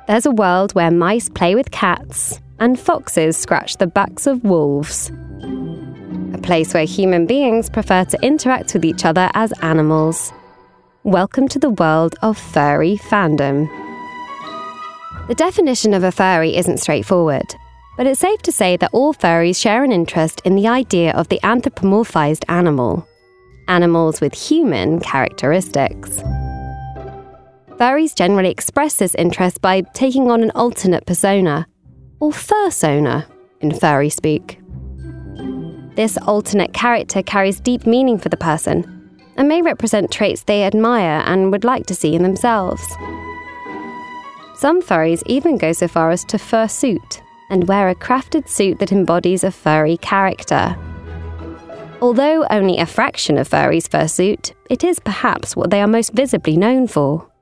There's a world where mice play with cats and foxes scratch the backs of wolves. A place where human beings prefer to interact with each other as animals. Welcome to the world of furry fandom. The definition of a furry isn't straightforward, but it's safe to say that all furries share an interest in the idea of the anthropomorphized animal. Animals with human characteristics. Furries generally express this interest by taking on an alternate persona, or fursona, in furry speak. This alternate character carries deep meaning for the person, and may represent traits they admire and would like to see in themselves. Some furries even go so far as to fursuit, and wear a crafted suit that embodies a furry character. Although only a fraction of furries fursuit, it is perhaps what they are most visibly known for.